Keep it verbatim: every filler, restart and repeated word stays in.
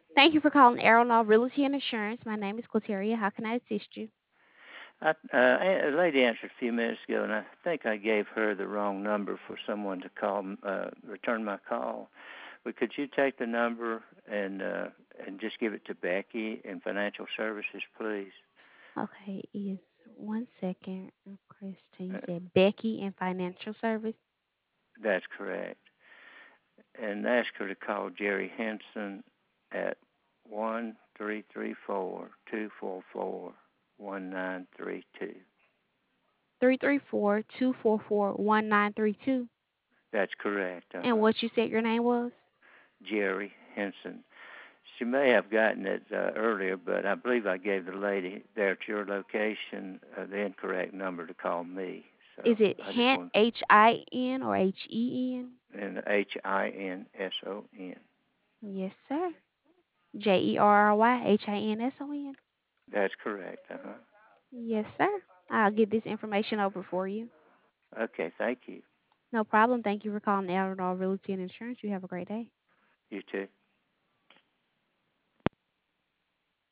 Thank you for calling Aeronaut Realty and Insurance. My name is Quateria. How can I assist you? I, uh, a lady answered a few minutes ago, and I think I gave her the wrong number for someone to call, uh, return my call. But could you take the number and uh, and just give it to Becky in financial services, please? Okay, is one second. Kristen, you Uh, said Becky in Financial Service. that's correct. And ask her to call Jerry Henson at one three three four two four four one nine three two. three three four, two four four, one nine three two. That's correct. Uh And huh. what you said your name was? Jerry Henson. She may have gotten it uh, earlier, but I believe I gave the lady there at your location uh, the incorrect number to call me. Is So it I just Hint, want H I N or H E N? and H I N S O N. Yes, sir. J E R R Y H I N S O N. That's correct. Uh huh. Yes, sir. I'll get this information over for you. Okay. Thank you. No problem. Thank you for calling Aeronaut Realty and Insurance. You have a great day. You too.